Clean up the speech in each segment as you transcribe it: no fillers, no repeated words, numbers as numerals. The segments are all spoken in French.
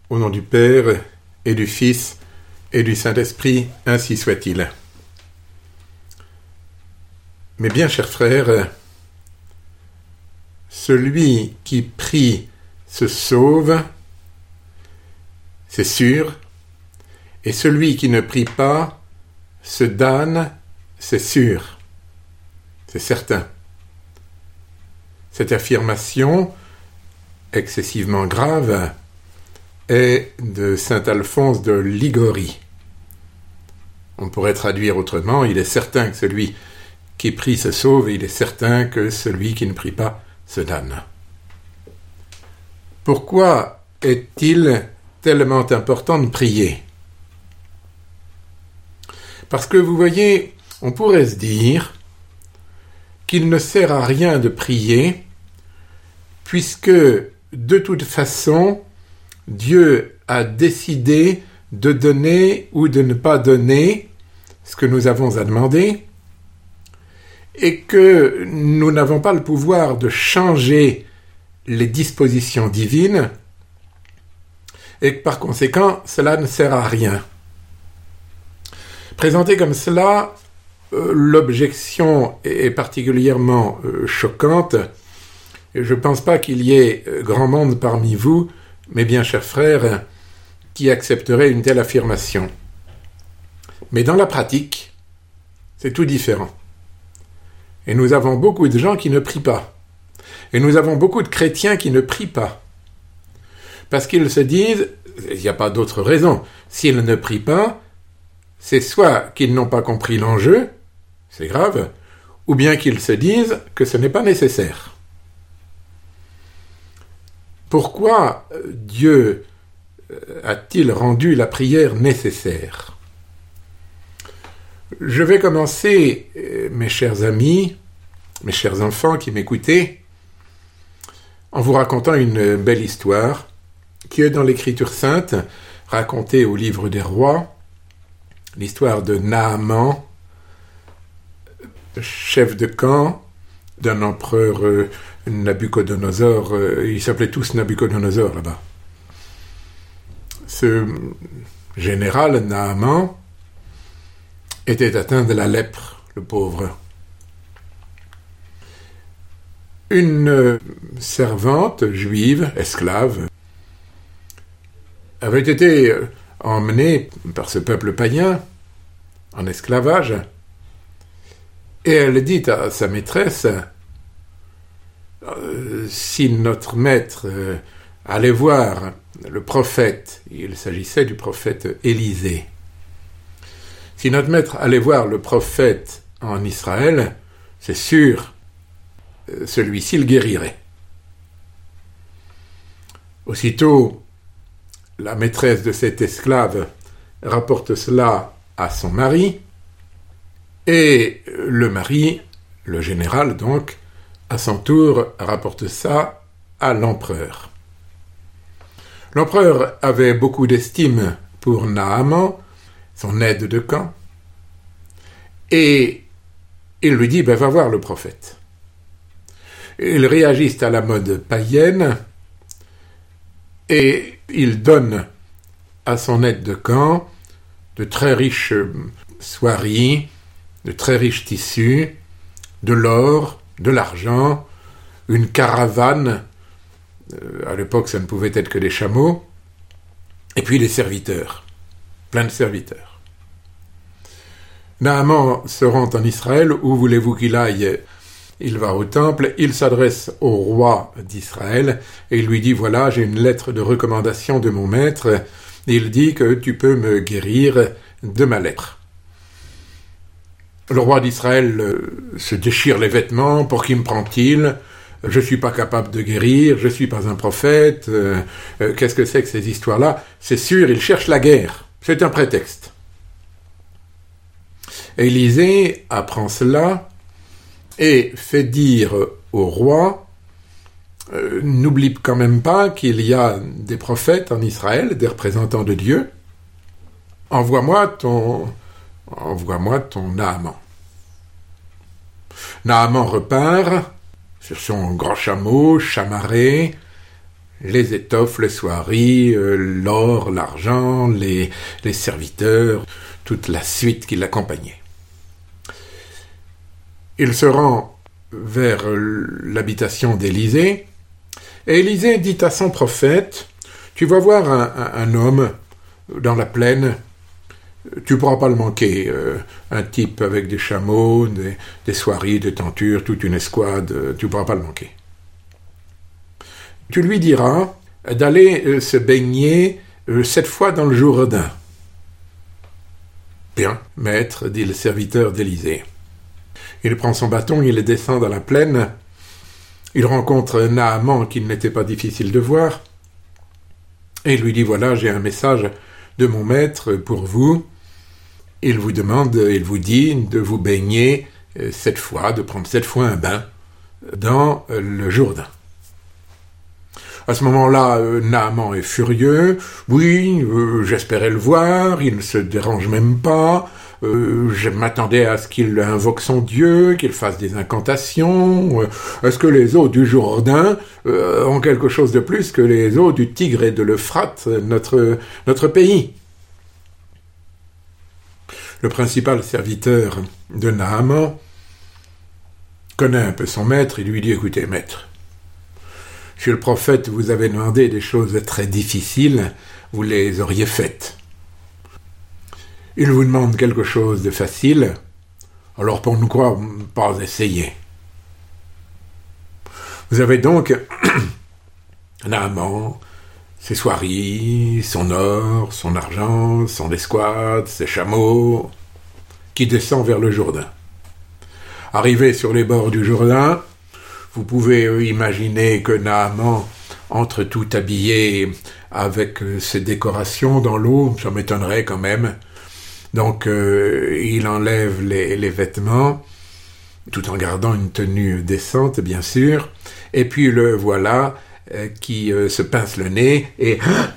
Au nom du Père, et du Fils, et du Saint-Esprit, ainsi soit-il. Mes bien chers frères, celui qui prie se sauve, c'est sûr, et celui qui ne prie pas se damne, c'est sûr, c'est certain. Cette affirmation, excessivement grave, est de saint Alphonse de Ligorie. On pourrait traduire autrement, il est certain que celui qui prie se sauve, et il est certain que celui qui ne prie pas se damne. Pourquoi est-il tellement important de prier ? Parce que vous voyez, on pourrait se dire qu'il ne sert à rien de prier, puisque de toute façon, Dieu a décidé de donner ou de ne pas donner ce que nous avons à demander, et que nous n'avons pas le pouvoir de changer les dispositions divines, et que par conséquent, cela ne sert à rien. Présenté comme cela, l'objection est particulièrement choquante, et je ne pense pas qu'il y ait grand monde parmi vous, mes bien chers frères, qui accepterait une telle affirmation. Mais dans la pratique, c'est tout différent. Et nous avons beaucoup de gens qui ne prient pas. Et nous avons beaucoup de chrétiens qui ne prient pas. Parce qu'ils se disent, il n'y a pas d'autre raison, s'ils ne prient pas, c'est soit qu'ils n'ont pas compris l'enjeu, c'est grave, ou bien qu'ils se disent que ce n'est pas nécessaire. Pourquoi Dieu a-t-il rendu la prière nécessaire ? Je vais commencer, mes chers amis, mes chers enfants qui m'écoutez, en vous racontant une belle histoire qui est dans l'Écriture sainte, racontée au livre des Rois, l'histoire de Naaman, chef de camp d'un empereur Nabuchodonosor, ils s'appelaient tous Nabuchodonosor là-bas. Ce général Naaman était atteint de la lèpre, le pauvre. Une servante juive, esclave, avait été emmenée par ce peuple païen en esclavage, et elle dit à sa maîtresse, si notre maître allait voir le prophète, il s'agissait du prophète Élisée, si notre maître allait voir le prophète en Israël, c'est sûr, celui-ci le guérirait. Aussitôt, la maîtresse de cet esclave rapporte cela à son mari, et le mari, le général donc, à son tour rapporte ça à l'empereur. L'empereur avait beaucoup d'estime pour Naaman, son aide de camp, et il lui dit, va voir le prophète. Ils réagissent à la mode païenne, et il donne à son aide de camp de très riches soieries, de très riches tissus, de l'or, de l'argent, une caravane, à l'époque ça ne pouvait être que des chameaux, et puis les serviteurs, plein de serviteurs. Naaman se rend en Israël, où voulez-vous qu'il aille ? Il va au temple, il s'adresse au roi d'Israël, et il lui dit, voilà, j'ai une lettre de recommandation de mon maître, et il dit que tu peux me guérir de ma lèpre. Le roi d'Israël se déchire les vêtements, pour qui me prend-il ? Je ne suis pas capable de guérir, je ne suis pas un prophète, qu'est-ce que c'est que ces histoires-là ? C'est sûr, il cherche la guerre, c'est un prétexte. Élisée apprend cela et fait dire au roi, n'oublie quand même pas qu'il y a des prophètes en Israël, des représentants de Dieu, envoie-moi ton Naaman. Naaman repart sur son grand chameau, chamarré, les étoffes, les soieries, l'or, l'argent, les serviteurs, toute la suite qui l'accompagnait. Il se rend vers l'habitation d'Élisée, et Élisée dit à son prophète, « Tu vas voir un homme dans la plaine, tu ne pourras pas le manquer, un type avec des chameaux, des soieries, des tentures, toute une escouade, tu ne pourras pas le manquer. Tu lui diras d'aller se baigner 7 fois dans le Jourdain. » « Bien, maître, dit le serviteur d'Élisée. Il prend son bâton, il descend dans la plaine, il rencontre Naaman qu'il n'était pas difficile de voir, et il lui dit, voilà, j'ai un message de mon maître pour vous. Il vous dit de vous baigner 7 fois, de prendre 7 fois un bain dans le Jourdain. À ce moment-là, Naaman est furieux. Oui, j'espérais le voir, il ne se dérange même pas. Je m'attendais à ce qu'il invoque son Dieu, qu'il fasse des incantations. Est-ce que les eaux du Jourdain ont quelque chose de plus que les eaux du Tigre et de l'Euphrate, notre pays? Le principal serviteur de Naaman connaît un peu son maître, il lui dit, écoutez, maître, si le prophète vous avait demandé des choses très difficiles, vous les auriez faites. Il vous demande quelque chose de facile, alors pour nous croire, pas essayer. Vous avez donc Naaman, ses soieries, son or, son argent, son escouade, ses chameaux, qui descend vers le Jourdain. Arrivé sur les bords du Jourdain, vous pouvez imaginer que Naaman entre tout habillé avec ses décorations dans l'eau, ça m'étonnerait quand même. Donc il enlève les vêtements, tout en gardant une tenue décente, bien sûr, et puis le voilà qui se pince le nez et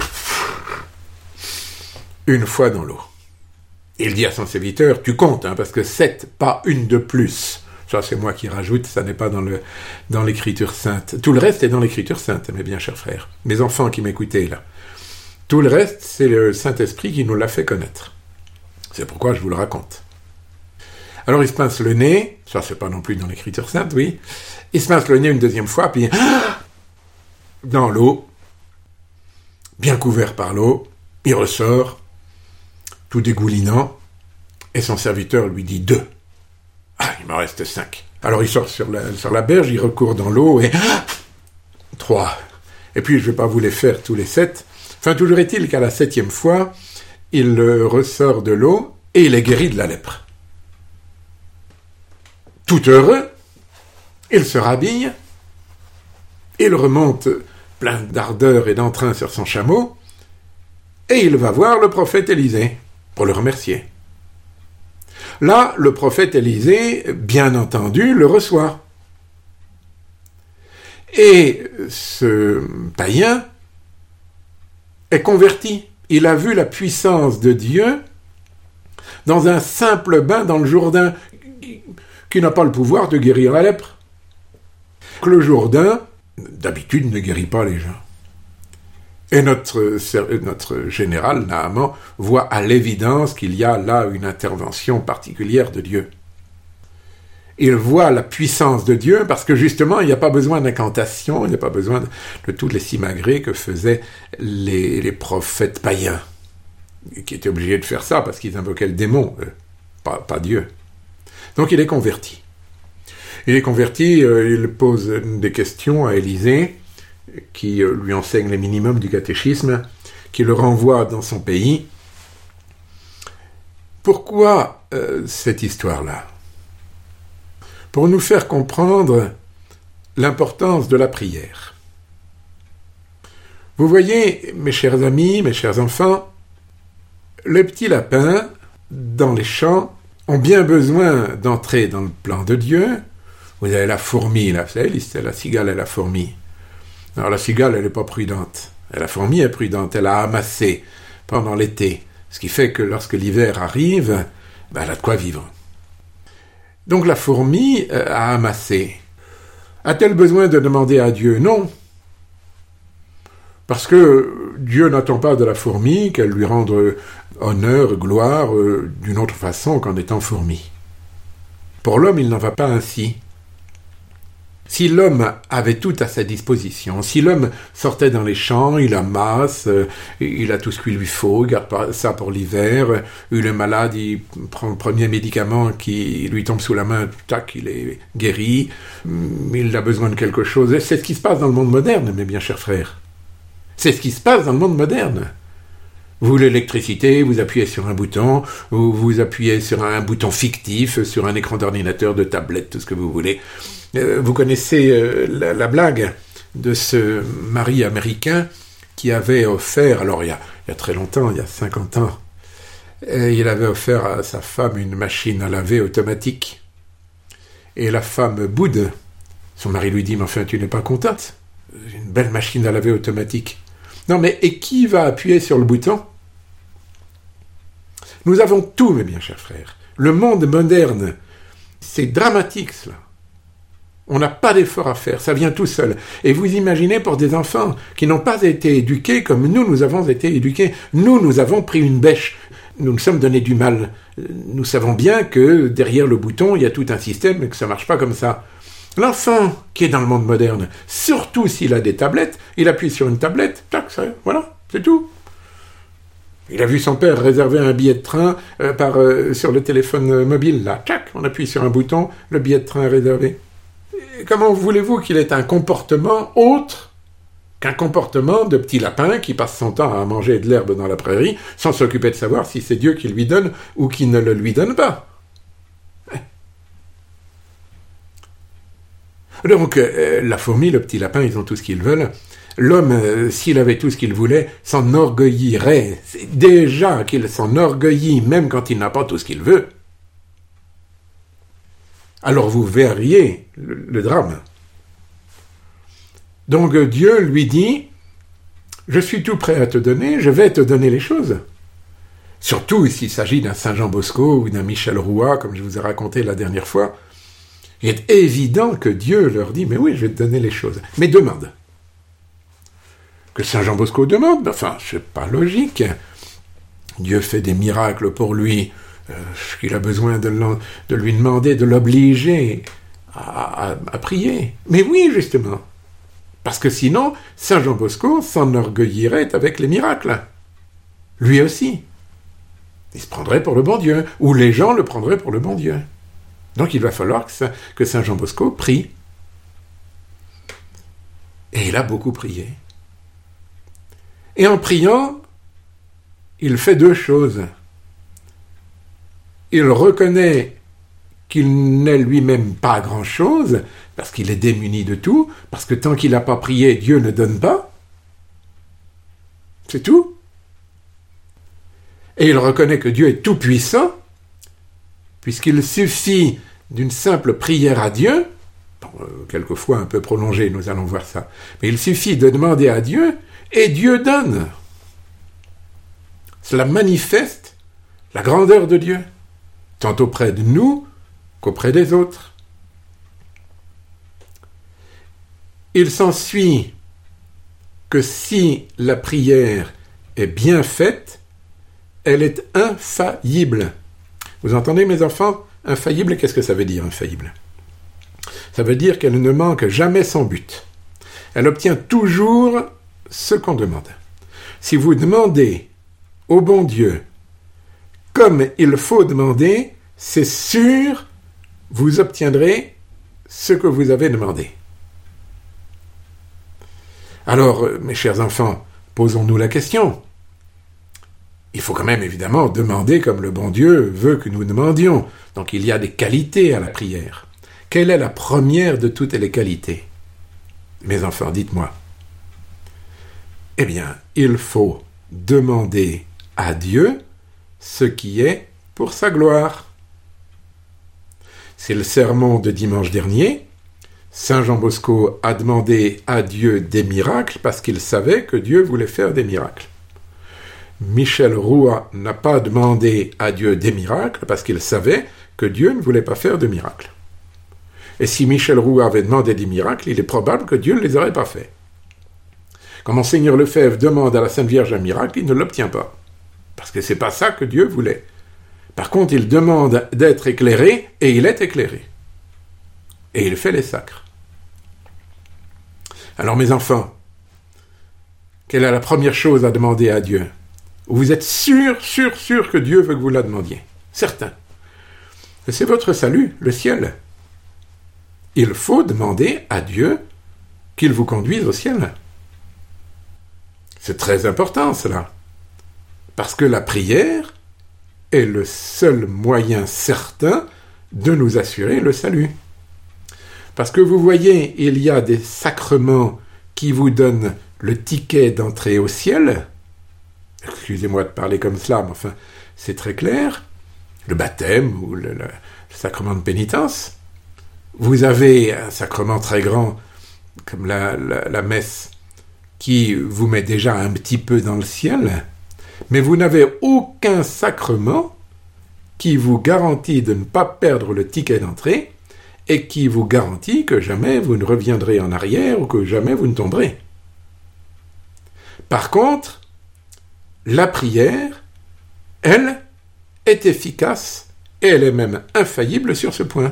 une fois dans l'eau. Il dit à son serviteur, tu comptes, parce que 7, pas une de plus. Ça, c'est moi qui rajoute, ça n'est pas dans l'écriture sainte. Tout le reste est dans l'écriture sainte, mes bien chers frères. Mes enfants qui m'écoutez, là. Tout le reste, c'est le Saint-Esprit qui nous l'a fait connaître. C'est pourquoi je vous le raconte. Alors, il se pince le nez, ça, c'est pas non plus dans l'écriture sainte, oui. Il se pince le nez une deuxième fois, puis dans l'eau, bien couvert par l'eau, il ressort, tout dégoulinant, et son serviteur lui dit 2. Ah, il m'en reste 5. Alors il sort sur la berge, il recourt dans l'eau et 3. Et puis je ne vais pas vous les faire tous les 7. Enfin, toujours est-il qu'à la 7e fois, il ressort de l'eau et il est guéri de la lèpre. Tout heureux, il se rhabille, il remonte plein d'ardeur et d'entrain sur son chameau et il va voir le prophète Élisée pour le remercier. Là, le prophète Élisée, bien entendu, le reçoit. Et ce païen est converti. Il a vu la puissance de Dieu dans un simple bain dans le Jourdain qui n'a pas le pouvoir de guérir la lèpre. Le Jourdain, d'habitude, ne guérit pas les gens. Et notre général, Naaman, voit à l'évidence qu'il y a là une intervention particulière de Dieu. Il voit la puissance de Dieu parce que justement, il n'y a pas besoin d'incantation, il n'y a pas besoin de toutes les simagrées que faisaient les prophètes païens, qui étaient obligés de faire ça parce qu'ils invoquaient le démon, pas Dieu. Donc il est converti. Il pose des questions à Élisée, qui lui enseigne les minimums du catéchisme, qui le renvoie dans son pays. Pourquoi cette histoire-là? Pour nous faire comprendre l'importance de la prière. Vous voyez, mes chers amis, mes chers enfants, les petits lapins, dans les champs, ont bien besoin d'entrer dans le plan de Dieu. Vous avez la fourmi, là, vous savez, c'est la cigale et la fourmi. Alors la cigale, elle n'est pas prudente. La fourmi est prudente, elle a amassé pendant l'été. Ce qui fait que lorsque l'hiver arrive, elle a de quoi vivre. Donc la fourmi a amassé. A-t-elle besoin de demander à Dieu? Non. Parce que Dieu n'attend pas de la fourmi qu'elle lui rende honneur, gloire, d'une autre façon qu'en étant fourmi. Pour l'homme, il n'en va pas ainsi. Si l'homme avait tout à sa disposition, si l'homme sortait dans les champs, il amasse, il a tout ce qu'il lui faut, il garde ça pour l'hiver, il est malade, il prend le premier médicament qui lui tombe sous la main, tac, il est guéri, il a besoin de quelque chose. Et c'est ce qui se passe dans le monde moderne, mes bien chers frères. C'est ce qui se passe dans le monde moderne. Vous voulez l'électricité, vous appuyez sur un bouton, ou vous appuyez sur un bouton fictif, sur un écran d'ordinateur, de tablette, tout ce que vous voulez. Vous connaissez la blague de ce mari américain qui avait offert, alors il y a très longtemps, il y a 50 ans, il avait offert à sa femme une machine à laver automatique. Et la femme boude. Son mari lui dit, mais enfin, tu n'es pas contente? Une belle machine à laver automatique. Non, mais et qui va appuyer sur le bouton? Nous avons tout, mes bien chers frères. Le monde moderne, c'est dramatique, cela. On n'a pas d'effort à faire, ça vient tout seul. Et vous imaginez pour des enfants qui n'ont pas été éduqués comme nous avons été éduqués. Nous avons pris une bêche. Nous nous sommes donné du mal. Nous savons bien que derrière le bouton, il y a tout un système et que ça ne marche pas comme ça. L'enfant qui est dans le monde moderne, surtout s'il a des tablettes, il appuie sur une tablette, tac, ça, voilà, c'est tout. Il a vu son père réserver un billet de train sur le téléphone mobile, là, tac, on appuie sur un bouton, le billet de train est réservé. Et comment voulez-vous qu'il ait un comportement autre qu'un comportement de petit lapin qui passe son temps à manger de l'herbe dans la prairie sans s'occuper de savoir si c'est Dieu qui lui donne ou qui ne le lui donne pas? Donc, la fourmi, le petit lapin, ils ont tout ce qu'ils veulent. L'homme, s'il avait tout ce qu'il voulait, s'enorgueillirait. C'est déjà qu'il s'enorgueillit, même quand il n'a pas tout ce qu'il veut. Alors vous verriez le drame. Donc Dieu lui dit, je suis tout prêt à te donner, je vais te donner les choses. Surtout s'il s'agit d'un Saint Jean Bosco ou d'un Michel Roy, comme je vous ai raconté la dernière fois. Il est évident que Dieu leur dit, mais oui, je vais te donner les choses. Mais demande. Que Saint Jean Bosco demande, enfin, c'est pas logique. Dieu fait des miracles pour lui. Il a besoin de lui demander, de l'obliger à prier. Mais oui, justement. Parce que sinon, Saint Jean Bosco s'enorgueillirait avec les miracles. Lui aussi. Il se prendrait pour le bon Dieu. Ou les gens le prendraient pour le bon Dieu. Donc il va falloir que Saint Jean Bosco prie. Et il a beaucoup prié. Et en priant, il fait deux choses. Il reconnaît qu'il n'est lui-même pas grand-chose, parce qu'il est démuni de tout, parce que tant qu'il n'a pas prié, Dieu ne donne pas. C'est tout. Et il reconnaît que Dieu est tout-puissant, puisqu'il suffit d'une simple prière à Dieu, quelquefois un peu prolongée, nous allons voir ça, mais il suffit de demander à Dieu, et Dieu donne. Cela manifeste la grandeur de Dieu, tant auprès de nous qu'auprès des autres. Il s'ensuit que si la prière est bien faite, elle est infaillible. Vous entendez, mes enfants? Infaillible, qu'est-ce que ça veut dire, infaillible? Ça veut dire qu'elle ne manque jamais son but. Elle obtient toujours ce qu'on demande. Si vous demandez au bon Dieu comme il faut demander, c'est sûr, vous obtiendrez ce que vous avez demandé. Alors, mes chers enfants, posons-nous la question. Il faut quand même évidemment demander comme le bon Dieu veut que nous demandions. Donc il y a des qualités à la prière. Quelle est la première de toutes les qualités? Mes enfants, dites-moi. Eh bien, il faut demander à Dieu ce qui est pour sa gloire. C'est le sermon de dimanche dernier. Saint Jean Bosco a demandé à Dieu des miracles parce qu'il savait que Dieu voulait faire des miracles. Michel Roy n'a pas demandé à Dieu des miracles parce qu'il savait que Dieu ne voulait pas faire de miracles. Et si Michel Roy avait demandé des miracles, il est probable que Dieu ne les aurait pas faits. Quand Monseigneur Lefebvre demande à la Sainte Vierge un miracle, il ne l'obtient pas. Parce que c'est pas ça que Dieu voulait. Par contre, il demande d'être éclairé, et il est éclairé. Et il fait les sacres. Alors mes enfants, quelle est la première chose à demander à Dieu? Vous êtes sûr que Dieu veut que vous la demandiez? Certain. C'est votre salut, le ciel. Il faut demander à Dieu qu'il vous conduise au ciel. C'est très important cela. Parce que la prière est le seul moyen certain de nous assurer le salut. Parce que vous voyez, il y a des sacrements qui vous donnent le ticket d'entrée au ciel. Excusez-moi de parler comme cela, mais enfin, c'est très clair. Le baptême ou le sacrement de pénitence. Vous avez un sacrement très grand, comme la messe, qui vous met déjà un petit peu dans le ciel, mais vous n'avez aucun sacrement qui vous garantit de ne pas perdre le ticket d'entrée et qui vous garantit que jamais vous ne reviendrez en arrière ou que jamais vous ne tomberez. Par contre, la prière, elle, est efficace et elle est même infaillible sur ce point.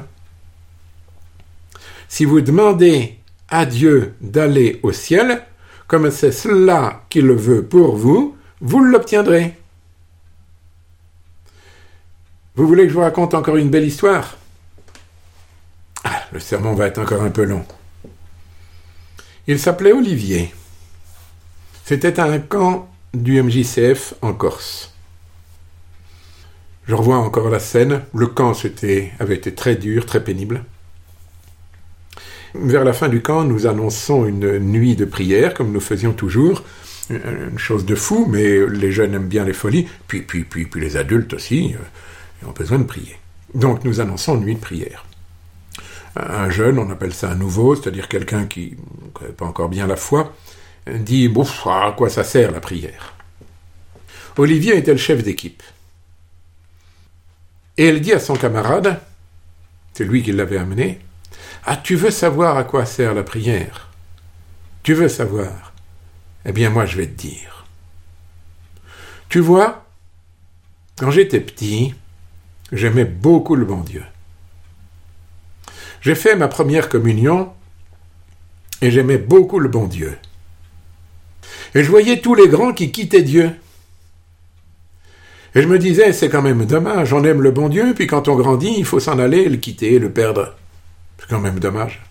Si vous demandez à Dieu d'aller au ciel, comme c'est cela qu'il veut pour vous, vous l'obtiendrez. Vous voulez que je vous raconte encore une belle histoire? Le sermon va être encore un peu long. Il s'appelait Olivier. C'était un camp du MJCF en Corse. Je revois encore la scène. Le camp avait été très dur, très pénible. Vers la fin du camp, nous annonçons une nuit de prière, comme nous faisions toujours. Une chose de fou, mais les jeunes aiment bien les folies. Puis les adultes aussi ont besoin de prier. Donc nous annonçons une nuit de prière. Un jeune, on appelle ça un nouveau, c'est-à-dire quelqu'un qui ne connaît pas encore bien la foi, dit « à quoi ça sert la prière ?» Olivier était le chef d'équipe. Et elle dit à son camarade, c'est lui qui l'avait amené, « Ah, tu veux savoir à quoi sert la prière? Tu veux savoir? Eh bien, moi, je vais te dire. Tu vois, quand j'étais petit, j'aimais beaucoup le bon Dieu. J'ai fait ma première communion et j'aimais beaucoup le bon Dieu. Et je voyais tous les grands qui quittaient Dieu. Et je me disais, c'est quand même dommage, on aime le bon Dieu, puis quand on grandit, il faut s'en aller, le quitter, le perdre. C'est quand même dommage.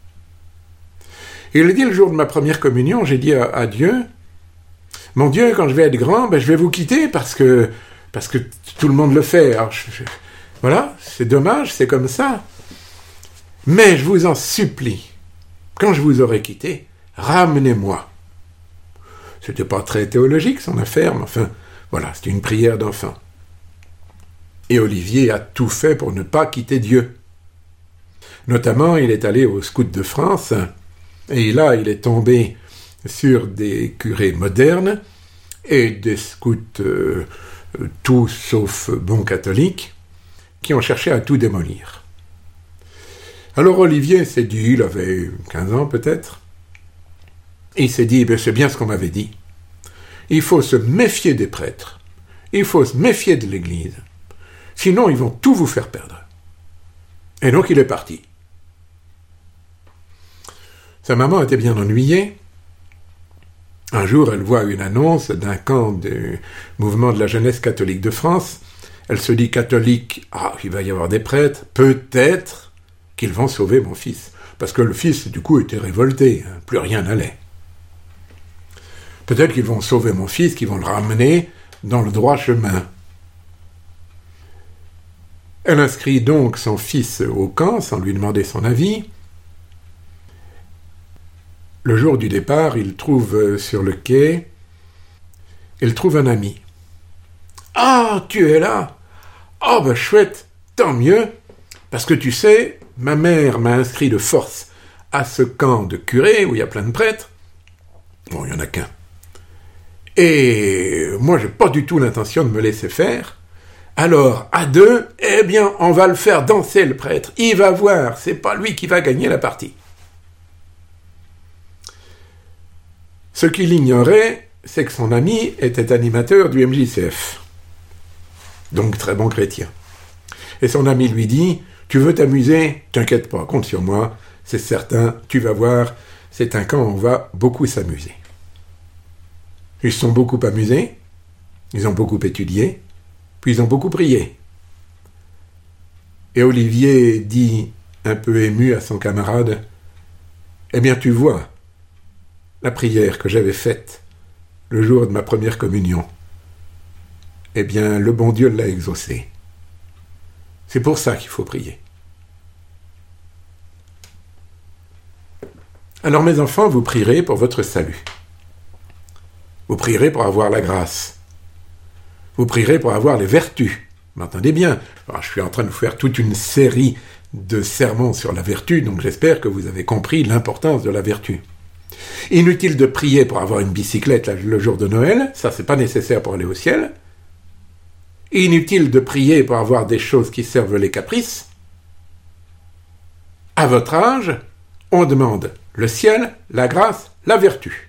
Et il dit le jour de ma première communion, j'ai dit à Dieu, mon Dieu, quand je vais être grand, je vais vous quitter parce que tout le monde le fait. Alors, voilà, c'est dommage, c'est comme ça. Mais je vous en supplie, quand je vous aurai quitté, ramenez-moi. C'était pas très théologique son affaire, mais enfin, voilà, c'était une prière d'enfant. Et Olivier a tout fait pour ne pas quitter Dieu. Notamment, il est allé au Scout de France, et là, il est tombé sur des curés modernes et des scouts tout sauf bons catholiques qui ont cherché à tout démolir. Alors Olivier s'est dit, il avait 15 ans peut-être, et il s'est dit, c'est bien ce qu'on m'avait dit. Il faut se méfier des prêtres, il faut se méfier de l'Église, sinon ils vont tout vous faire perdre. Et donc il est parti. Sa maman était bien ennuyée. Un jour, elle voit une annonce d'un camp du mouvement de la jeunesse catholique de France. Elle se dit catholique, il va y avoir des prêtres, peut-être qu'ils vont sauver mon fils. Parce que le fils, du coup, était révolté, plus rien n'allait. Peut-être qu'ils vont sauver mon fils, qu'ils vont le ramener dans le droit chemin. Elle inscrit donc son fils au camp sans lui demander son avis. Le jour du départ, il trouve sur le quai, il trouve un ami. « Ah, tu es là! Oh, chouette, tant mieux, parce que tu sais, ma mère m'a inscrit de force à ce camp de curés où il y a plein de prêtres. Bon, il n'y en a qu'un. Et moi, j'ai pas du tout l'intention de me laisser faire. Alors, à deux, eh bien, on va le faire danser, le prêtre. Il va voir, c'est pas lui qui va gagner la partie. » Ce qu'il ignorait, c'est que son ami était animateur du MJCF. Donc très bon chrétien. Et son ami lui dit « Tu veux t'amuser ? T'inquiète pas, compte sur moi, c'est certain, tu vas voir, c'est un camp où on va beaucoup s'amuser. » Ils se sont beaucoup amusés, ils ont beaucoup étudié, puis ils ont beaucoup prié. Et Olivier dit, un peu ému à son camarade, « Eh bien, tu vois, la prière que j'avais faite le jour de ma première communion, eh bien, le bon Dieu l'a exaucée. C'est pour ça qu'il faut prier. » Alors, mes enfants, vous prierez pour votre salut. Vous prierez pour avoir la grâce. Vous prierez pour avoir les vertus. Vous m'entendez bien ? Alors, je suis en train de vous faire toute une série de sermons sur la vertu, donc j'espère que vous avez compris l'importance de la vertu. Inutile de prier pour avoir une bicyclette le jour de Noël, ça c'est pas nécessaire pour aller au ciel. Inutile de prier pour avoir des choses qui servent les caprices. À votre âge, on demande le ciel, la grâce, la vertu.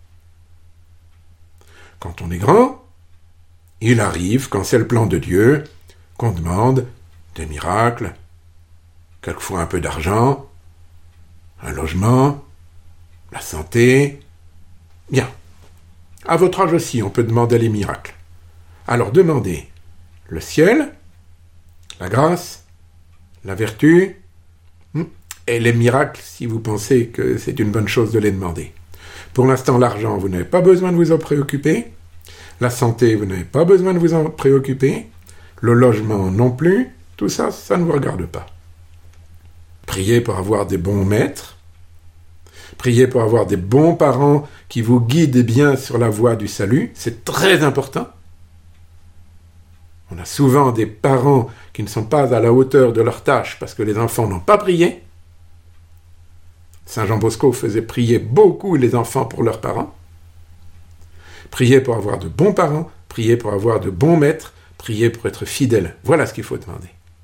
Quand on est grand, il arrive, quand c'est le plan de Dieu, qu'on demande des miracles, quelquefois un peu d'argent, un logement, la santé. Bien. À votre âge aussi, on peut demander les miracles. Alors demandez le ciel, la grâce, la vertu, et les miracles si vous pensez que c'est une bonne chose de les demander. Pour l'instant, l'argent, vous n'avez pas besoin de vous en préoccuper. La santé, vous n'avez pas besoin de vous en préoccuper. Le logement non plus. Tout ça, ça ne vous regarde pas. Priez pour avoir des bons maîtres. Priez pour avoir des bons parents qui vous guident bien sur la voie du salut. C'est très important. On a souvent des parents qui ne sont pas à la hauteur de leur tâche parce que les enfants n'ont pas prié. Saint Jean Bosco faisait prier beaucoup les enfants pour leurs parents. Priez pour avoir de bons parents, priez pour avoir de bons maîtres, priez pour être fidèle. Voilà ce qu'il faut demander.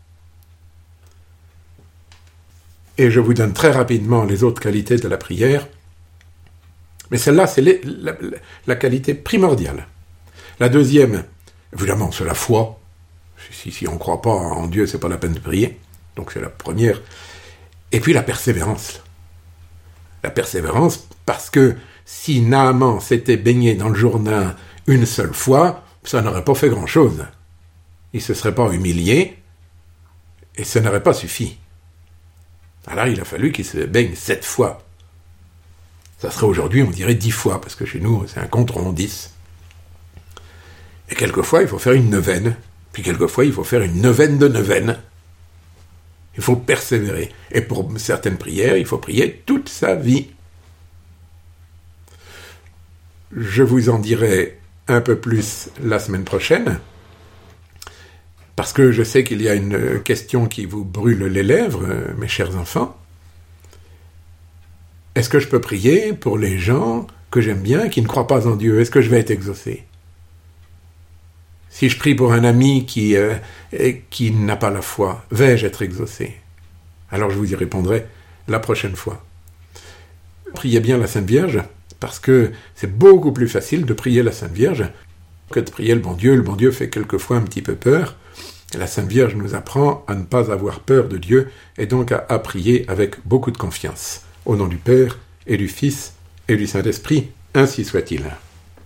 Et je vous donne très rapidement les autres qualités de la prière. Mais celle-là, c'est la qualité primordiale. La deuxième, évidemment, c'est la foi. Si on ne croit pas en Dieu, c'est pas la peine de prier. Donc c'est la première. Et puis la persévérance. La persévérance, parce que si Naaman s'était baigné dans le Jourdain une seule fois, ça n'aurait pas fait grand-chose. Il ne se serait pas humilié, et ça n'aurait pas suffi. Alors il a fallu qu'il se baigne 7 fois. Ça serait aujourd'hui, on dirait 10 fois, parce que chez nous, c'est un compte rond, 10. Et quelquefois, il faut faire une neuvaine, puis quelquefois, il faut faire une neuvaine de neuvaine. Il faut persévérer. Et pour certaines prières, il faut prier toute sa vie. Je vous en dirai un peu plus la semaine prochaine, parce que je sais qu'il y a une question qui vous brûle les lèvres, mes chers enfants. Est-ce que je peux prier pour les gens que j'aime bien, qui ne croient pas en Dieu ? Est-ce que je vais être exaucé ? Si je prie pour un ami qui n'a pas la foi, vais-je être exaucé ? Alors je vous y répondrai la prochaine fois. Priez bien la Sainte Vierge, parce que c'est beaucoup plus facile de prier la Sainte Vierge que de prier le bon Dieu. Le bon Dieu fait quelquefois un petit peu peur. Et la Sainte Vierge nous apprend à ne pas avoir peur de Dieu, et donc à prier avec beaucoup de confiance. Au nom du Père, et du Fils, et du Saint-Esprit, ainsi soit-il.